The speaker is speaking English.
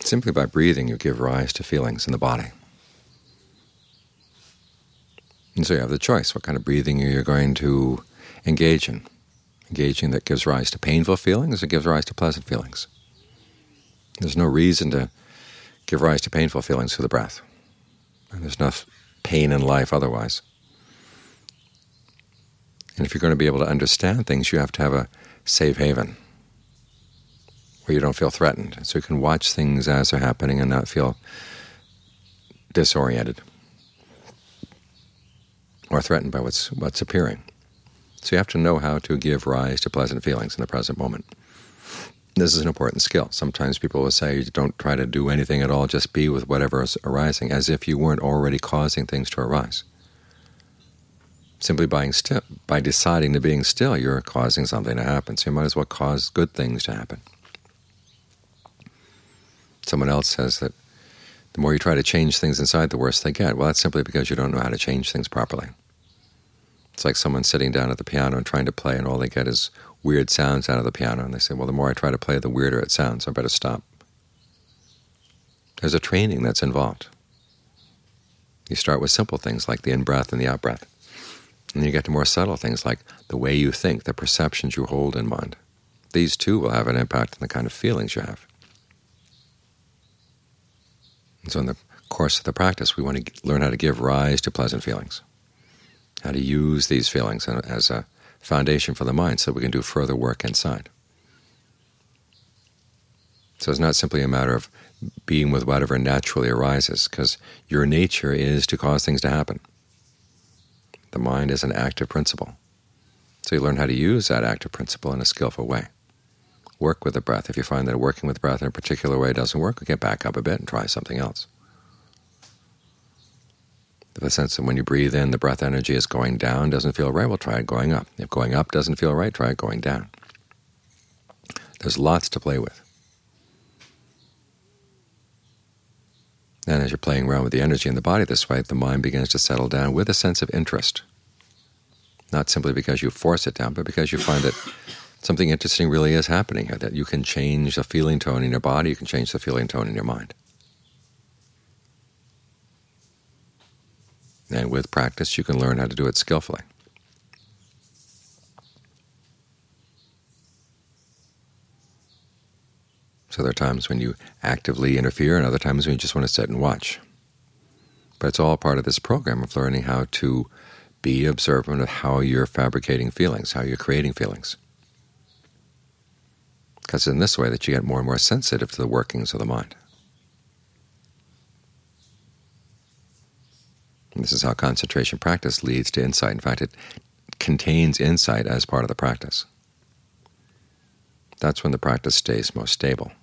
Simply by breathing, you give rise to feelings in the body. And so you have the choice what kind of breathing you're going to engage in. Engaging that gives rise to painful feelings or gives rise to pleasant feelings. There's no reason to give rise to painful feelings through the breath. And there's enough pain in life otherwise. And if you're going to be able to understand things, you have to have a safe haven where you don't feel threatened. So you can watch things as they're happening and not feel disoriented or threatened by what's appearing. So you have to know how to give rise to pleasant feelings in the present moment. This is an important skill. Sometimes people will say, don't try to do anything at all, just be with whatever is arising, as if you weren't already causing things to arise. Simply by deciding to being still, you're causing something to happen, so you might as well cause good things to happen. Someone else says that the more you try to change things inside, the worse they get. Well, that's simply because you don't know how to change things properly. It's like someone sitting down at the piano and trying to play, and all they get is weird sounds out of the piano, and they say, well, the more I try to play, the weirder it sounds, so I better stop. There's a training that's involved. You start with simple things like the in-breath and the out-breath, and then you get to more subtle things like the way you think, the perceptions you hold in mind. These too will have an impact on the kind of feelings you have. And so in the course of the practice, we want to learn how to give rise to pleasant feelings, how to use these feelings as a foundation for the mind so we can do further work inside. So it's not simply a matter of being with whatever naturally arises, because your nature is to cause things to happen. The mind is an active principle. So you learn how to use that active principle in a skillful way. Work with the breath. If you find that working with the breath in a particular way doesn't work, get back up a bit and try something else. If the sense that when you breathe in, the breath energy is going down, doesn't feel right, well, try it going up. If going up doesn't feel right, try it going down. There's lots to play with. And as you're playing around with the energy in the body this way, the mind begins to settle down with a sense of interest. Not simply because you force it down, but because you find that something interesting really is happening here, that you can change the feeling tone in your body, you can change the feeling tone in your mind. And with practice, you can learn how to do it skillfully. So there are times when you actively interfere and other times when you just want to sit and watch. But it's all part of this program of learning how to be observant of how you're fabricating feelings, how you're creating feelings. Because it's in this way that you get more and more sensitive to the workings of the mind. And this is how concentration practice leads to insight. In fact, it contains insight as part of the practice. That's when the practice stays most stable.